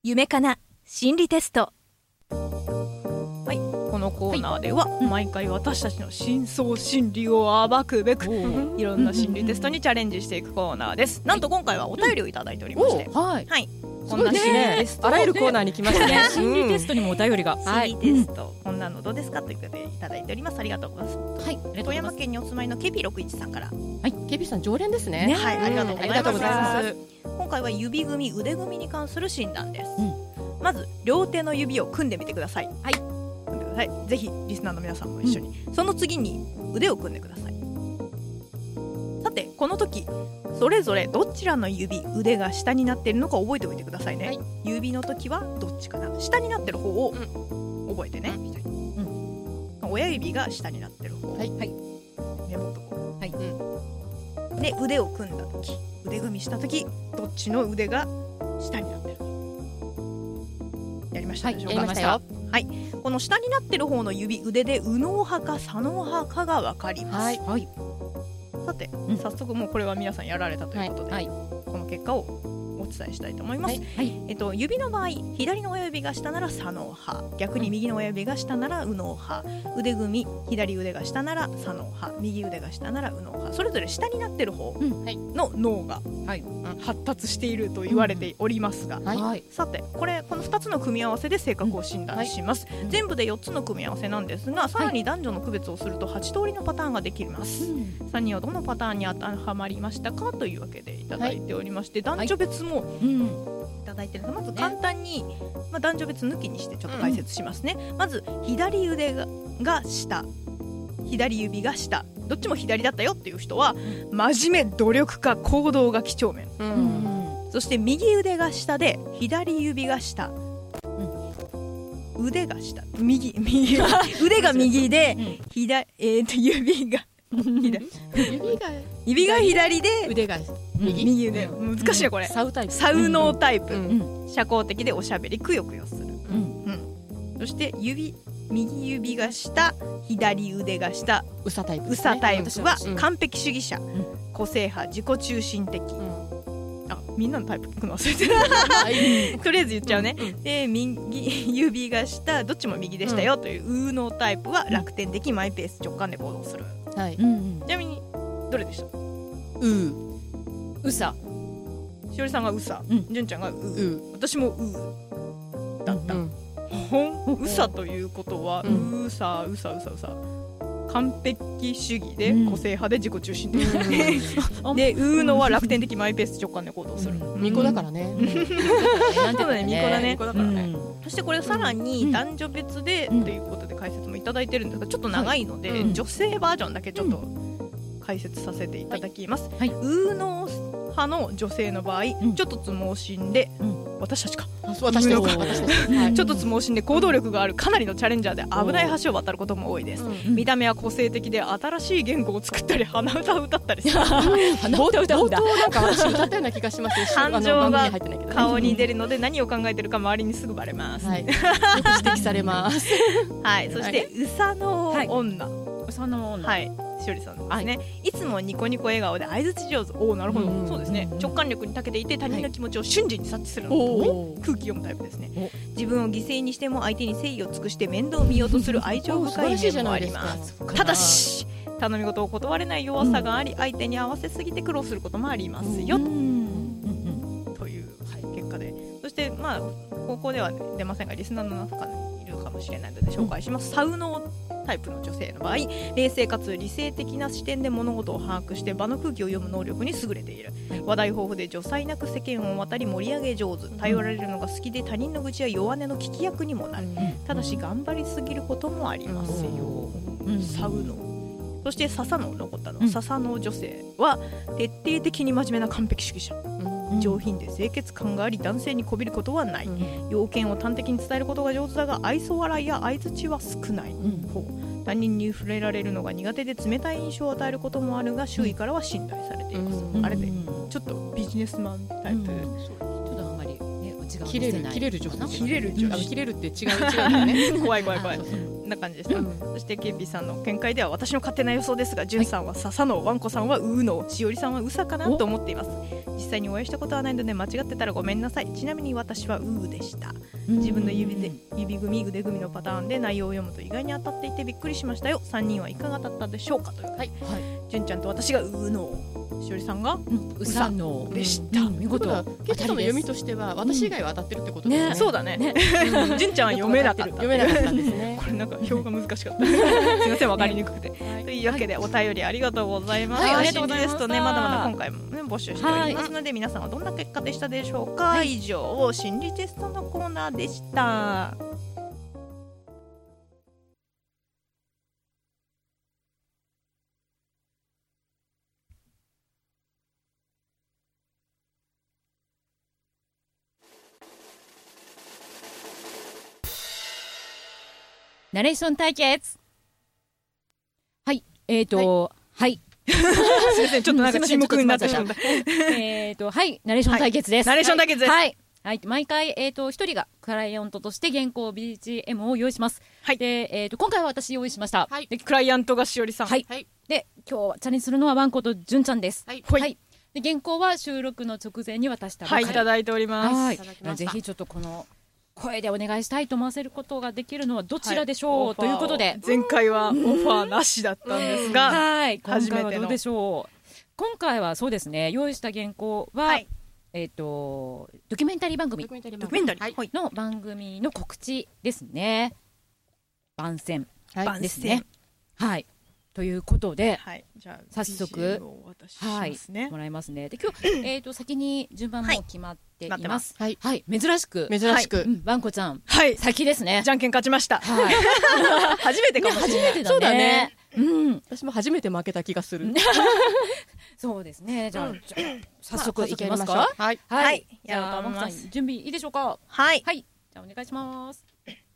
夢かな心理テスト。はい、このコーナーでは、毎回私たちの深層心理を暴くべくいろんな心理テストにチャレンジしていくコーナーです。なんと今回はお便りをいただいておりまして、はい、こんな心理テスト、 あらゆるコーナーに来ましたね。 心理テストにもお便りが、 心理テスト、こんなのどうですかということでいただいております。ありがとうございます。はい、富山県にお住まいのケビ61さんから。 はい、ケビさん常連ですね。 はい、ありがとうございます。 す。 今回は指組、腕組に関する診断です。まず両手の指を組んでみてください。はい、組んでください。ぜひリスナーの皆さんも一緒に、その次に腕を組んでください。さてこの時それぞれどちらの腕が下になっているのか覚えておいてくださいね。指の時はどっちかな、下になってる方を覚えてね。親指が下になってる方、メモっとこう。で腕を組んだ時、腕組みした時、どっちの腕が下になってるのかやりましたでしょうか。 やりましたよ。 はい、この下になってる方の腕で右脳派か左脳派かが分かります。さて、早速もうこれは皆さんやられたということで、この結果をお伝えしたいと思います。指の場合、左の親指が下なら左脳派、逆に右の親指が下なら右脳派、腕組み、左腕が下なら左脳派、右腕が下なら右脳派、それぞれ下になってる方の脳が発達していると言われておりますが、さてこの2つの組み合わせで性格を診断します。全部で4つの組み合わせなんですが、さらに男女の区別をすると8通りのパターンができます。3人はどのパターンに当てはまりましたかというわけでいただいておりまして、男女別もいただいているので、まず簡単に、男女別抜きにしてちょっと解説しますね。まず左腕が下、左指が下、どっちも左だったよっていう人は真面目、努力家、行動が几帳面。そして右腕が下で左指が下、腕が下、腕が右で、指が左で腕が右腕、難しいなこれ。 サウタイプ、 サウノータイプ、社交的でおしゃべり、くよくよする。そして右指が下、左腕が下、 ウサタイプは完璧主義者、個性派、自己中心的。みんなのタイプ聞くの忘れてるとりあえず言っちゃうね。で、右指が下、どっちも右でしたよという右脳タイプは楽天的、マイペース、直感で行動する。ちなみにどれでした？ ウサ。 しおりさんがウサ、じゅんちゃんが私もだった。ウサということは、ウサ完璧主義で個性派で自己中心的で、ウノは楽天的、マイペース、直感で行動する。 巫女だからね。 そうだね、巫女だね。そしてこれさらに男女別でということで解説もいただいてるんですが、ちょっと長いので女性バージョンだけちょっと解説させていただきます。ウノ派の女性の場合、ちょっとつ盲信で、私たちか、ちょっとつ盲信で行動力があるかなりのチャレンジャーで、危ない橋を渡ることも多いです。見た目は個性的で新しい言語を作ったり鼻歌を歌ったりする。 冒頭なんか私歌ったような気がします。 感情が顔に出るので、何を考えてるか周りにすぐバレます。 よく指摘されます。 そしてうさの女、しおりさんですね。いつもニコニコ笑顔で相槌上手。なるほど、そうですね。直感力に長けていて、他人の気持ちを瞬時に察知するの。空気読むタイプですね。自分を犠牲にしても相手に誠意を尽くして面倒を見ようとする愛情深い面もあります。ただし頼み事を断れない弱さがあり、相手に合わせすぎて苦労することもありますよ、という結果で、そしてここでは出ませんが、リスナーの中にいるかもしれないので紹介します。サウノタイプの女性の場合、冷静かつ理性的な視点で物事を把握して場の空気を読む能力に優れている。話題豊富で女才なく世間を渡り盛り上げ上手、頼られるのが好きで他人の愚痴や弱音の聞き役にもなる。ただし頑張りすぎることもありますよ。サウノ。そして笹の残ったの、笹の女性は徹底的に真面目な完璧主義者、上品で清潔感があり、男性にこびることはない。要件を端的に伝えることが上手だが、愛想笑いや相槌は少ない。他人に触れられるのが苦手で冷たい印象を与えることもあるが、周囲からは信頼されています。あれでちょっとビジネスマンタイプ、 ちょっとあんまりね、内側切れる女性、 切れる切れるって違うね。 怖いな感じでした。そしてケイピーさんの見解では、私の勝手な予想ですが、ジュンさんは笹の、ワンコさんはウーノ、しおりさんはウサかなと思っています。実際にお会いしたことはないので間違ってたらごめんなさい。ちなみに私はウーでした。自分の指組腕組みのパターンで内容を読むと意外に当たっていてびっくりしましたよ。3人はいかがだったでしょうかという。ジュンちゃんと私がウーノ、しおりさんがウサノでした。 見事。ケイピーさんの読みとしては私以外は当たってるってことですね。 そうだね。ジュンちゃんは読めなかった。 読めなかったんですね。 これなんか表が難しかった。すいません、わかりにくくて。というわけでお便りありがとうございます。 ありがとうございます。 心理テストね、まだまだ今回もね募集しておりますので、皆さんはどんな結果でしたでしょうか。以上、心理テストのコーナーでした。 ナレーション対決。はい、はい。 すみません、ちょっとなんか沈黙になってしまった。 はい、ナレーション対決です。 ナレーション対決です。 はい。はい、毎回一人がクライアントとして原稿 BGM を用意します。はい。で、今回は私用意しました。 はい。で、クライアントがしおりさん。 はい。で、今日チャレンジするのはワンコとジュンちゃんです。はい。で、原稿は収録の直前に渡したばかり。 はい、いただいております。 はい。ぜひちょっとこの声でお願いしたいと思わせることができるのはどちらでしょう、ということで、 前回はオファーなしだったんですが、 はい、今回はどうでしょう。今回はそうですね、用意した原稿は、ドキュメンタリー番組の番組の告知ですね。番宣ですね。はい。ということで、 じゃあ早速もらいますね。で、今日先に順番も決まっています。はい、珍しくワンコちゃん先ですね。 じゃんけん勝ちました。初めてかもしれない。 そうだね。 私も初めて負けた気がする。 そうですね。じゃあ早速いきますか。 はい。 じゃあワンコさん準備いいでしょうか。 はい。 じゃあお願いします。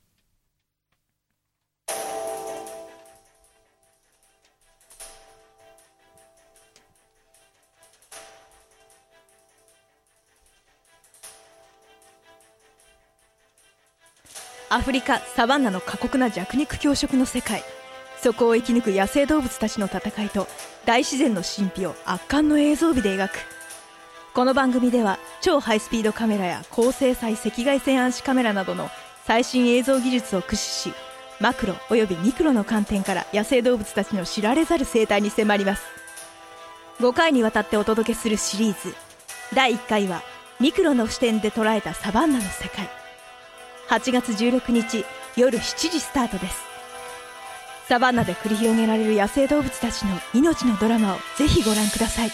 アフリカサバンナの過酷な弱肉強食の世界、そこを生き抜く野生動物たちの戦いと大自然の神秘を圧巻の映像美で描く。この番組では超ハイスピードカメラや高精細赤外線暗視カメラなどの最新映像技術を駆使し、マクロおよびミクロの観点から野生動物たちの知られざる生態に迫ります。5回にわたってお届けするシリーズ、第1回はミクロの視点で捉えたサバンナの世界。8月16日夜7時スタートです。サバンナで繰り広げられる野生動物たちの命のドラマをぜひご覧ください。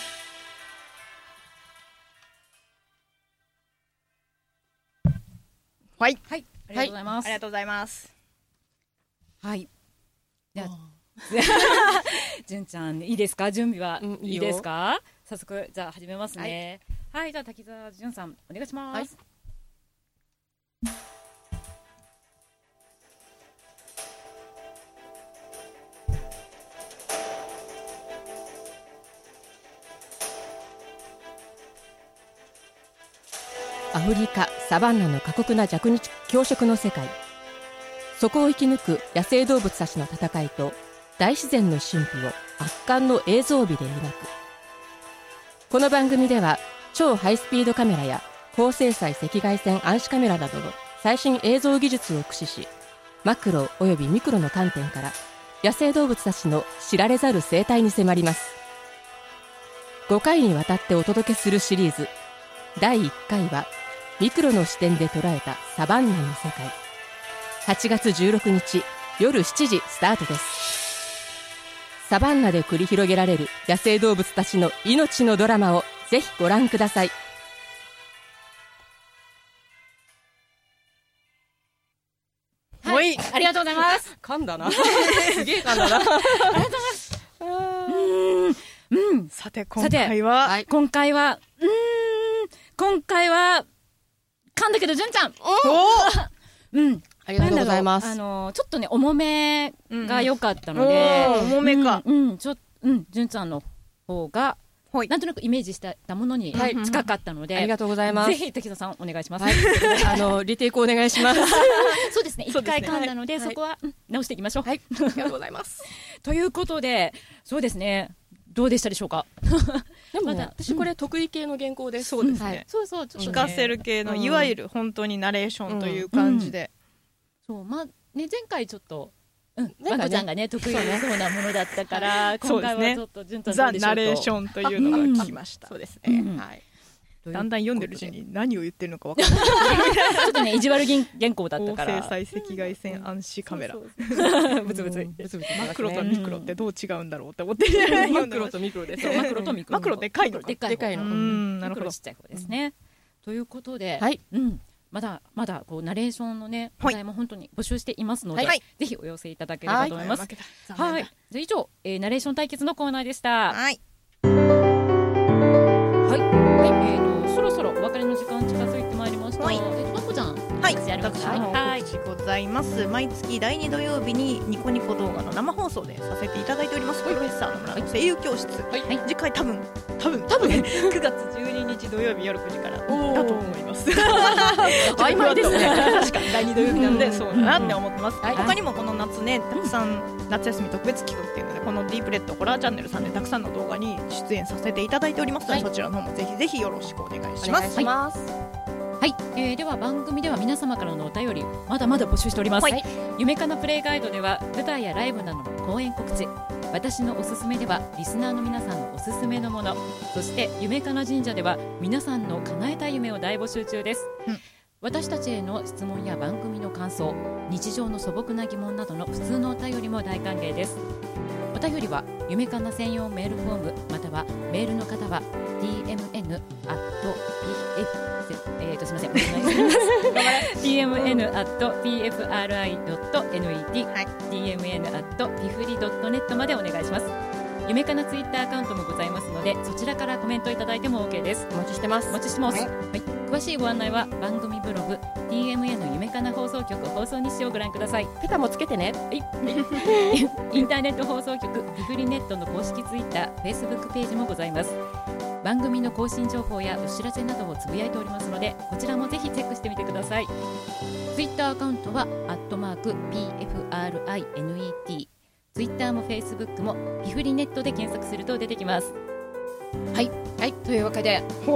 はい、ありがとうございます。 ありがとうございます。 はい。じゃあじゅんちゃんいいですか、準備はいいですか。早速じゃあ始めますね。はい、じゃあ滝沢じゅんさんお願いします。 アフリカサバンナの過酷な弱肉強食の世界、そこを生き抜く野生動物たちの戦いと大自然の神秘を圧巻の映像美で描く。この番組では超ハイスピードカメラや高精細赤外線暗視カメラなどの最新映像技術を駆使し、マクロおよびミクロの観点から野生動物たちの知られざる生態に迫ります。5回にわたってお届けするシリーズ、第1回はミクロの視点で捉えたサバンナの世界。8月16日夜7時スタートです。サバンナで繰り広げられる野生動物たちの命のドラマをぜひご覧ください。 はい、ありがとうございます。 噛んだな。すげえ噛んだな。ありがとうございます。 さて今回は噛んだけど、じゅんちゃん。 ありがとうございます。 ちょっとね、重めが良かったので。 重めか。 じゅんちゃんの方が、 なんとなくイメージしたものに近かったので、 ありがとうございます。 ぜひ滝沢さんお願いします。 リテイクお願いします。 そうですね、1回噛んだので、そこは直していきましょう。 はい、ありがとうございます。 ということで、そうですね、どうでしたでしょうか。 でもね、私これ得意系の原稿です。 そうですね。 そうそう、 聞かせる系のいわゆる本当にナレーションという感じで、 そう、まあね、前回ちょっとまこちゃんがね得意そうなものだったから、今回はちょっと順調ザ・ナレーションというのが聞きました。 そうですね。はい。 だんだん読んでるうちに何を言ってるのか分からない。 ちょっとね、意地悪原稿だったから。 高精細赤外線暗視カメラ。 ブツブツ。 マクロとミクロってどう違うんだろうって思ってマクロとミクロです。 マクロとミクロ。 マクロでかいの。 でかいの。 なるほど。 ちっちゃい方ですね。ということで、 はい。 まだこうナレーションのね、お題も本当に募集していますので、ぜひお寄せいただければと思います。はい。じゃあ以上、ナレーション対決のコーナーでした。 はい。 そろそろお別れの時間近づいてまいりました。まこちゃん、 はい、私の告知ございます。毎月第2土曜日にニコニコ動画の生放送でさせていただいております。プロフェッサーの村の声優教室。次回多分9月12日土曜日夜9時からだと思います。 曖昧ですね。 確かに第2土曜日なんでそうだなって思ってます。他にもこの夏ね、たくさん夏休み特別企画っていうので、このディープレッドホラーチャンネルさんでたくさんの動画に出演させていただいておりますので、そちらの方もぜひぜひよろしくお願いします。 はい、では番組では皆様からのお便りまだまだ募集しております。夢かなプレイガイドでは舞台やライブなどの公演告知、私のおすすめではリスナーの皆さんのおすすめのもの、そして夢かな神社では皆さんの叶えたい夢を大募集中です。私たちへの質問や番組の感想、日常の素朴な疑問などの普通のお便りも大歓迎です。お便りは夢かな専用メールフォーム、またはメールの方は DMN@pf すみません、DMN@pfri.net、DMN@pifri.net までお願いします。夢かなツイッターアカウントもございますので、そちらからコメントいただいても OK です。 お待ちしてます。 詳しいご案内は番組ブログ DMN 夢かな放送局放送日誌をご覧ください。 ペタもつけてね。 インターネット放送局ピフリネットの公式ツイッター、Facebook ページもございます。番組の更新情報やお知らせなどをつぶやいておりますので、こちらもぜひチェックしてみてください。ツイッターアカウントは@PFRINET、ツイッターも Facebook もピフリネットで検索すると出てきます。はい、というわけで、 ど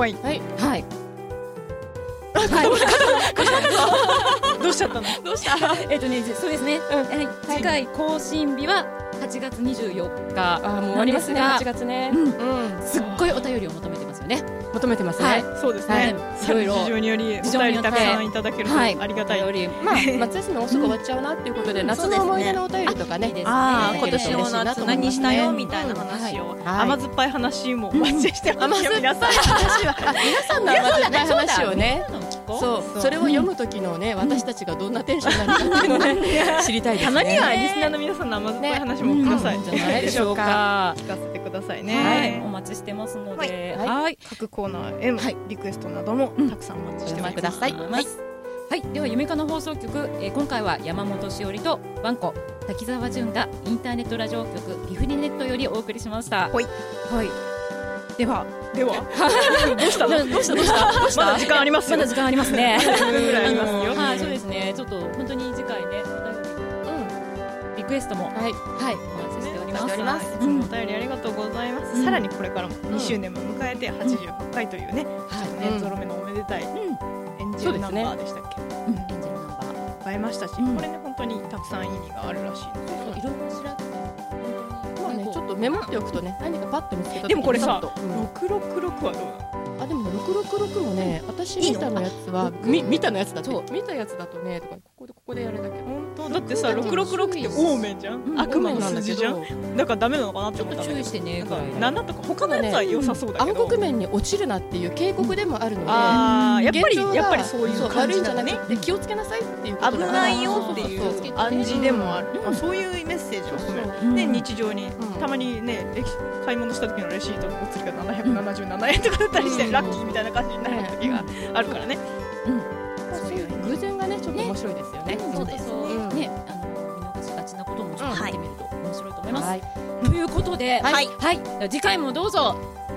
うしちゃったの？ どうした？ そうですね。次回更新日は8月24日もう終わりますね。8月ね。 すっごいお便りを求めてますよね。 求めてますね。 そうですね。いろいろ事情によりお便りたくさんいただけるとありがたい。 夏休みもうすぐ終わっちゃうなっていうことで、夏の思い出のお便りとかね。 今年の夏何したよみたいな話を、甘酸っぱい話もお待ちしてますよ。皆さんの甘酸っぱい話をね、それを読む時のね、私たちがどんなテンションになるかっていうのをね、知りたいですね。 たまにはリスナーの皆さんの甘酸っぱい話もください。 じゃないでしょうか。 聞かせてくださいね。 お待ちしてますので、 各コーナーへのリクエストなどもたくさんお待ちしてください。 では夢かな放送局、今回は山本しおりとワンコ滝沢純がインターネットラジオ局ピフリネットよりお送りしました。ではどうしたまだ時間ありますよ。 まだ時間ありますね。 10分ぐらいありますよ。 そうですね。ちょっと本当に次回ね、リクエストもお待ちしております。 いつもお便りありがとうございます。さらにこれからも2周年も迎えて88回というね、ゾロ目のおめでたいエンジェルナンバーでしたっけ？エンジェルナンバー迎えましたし、これね本当にたくさん意味があるらしいので、 いろいろ調べてちょっとメモっておくとね、何かパッと見つけた。 でもこれさ、666はどうなの？ でも666もね、私見たのやつは見たのやつだと見たやつだとね、とかここでやるだけ。 本当だってさ、666ってオーメンじゃん。悪魔の数字じゃん。だからダメなのかなって思った。 ちょっと注意してね。 7とか他のやつは良さそうだけど。 青黒面に落ちるなっていう警告でもあるので、 やっぱりそういう感じだね。 気をつけなさいっていうこと。 危ないよっていう暗示でもある。そういうメッセージを込める。で日常にたまにね、買い物した時のレシートのお釣りが777円とかだったりしてラッキーみたいな感じになる時があるからね。 そういう偶然がね、ちょっと面白いですよね。 そうですね。見逃しがちなこともちょっと見てみると面白いと思います。ということで、次回もどうぞ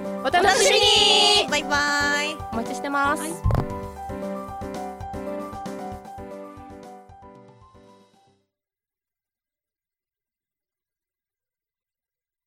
お楽しみに。 バイバイ。 お待ちしてます。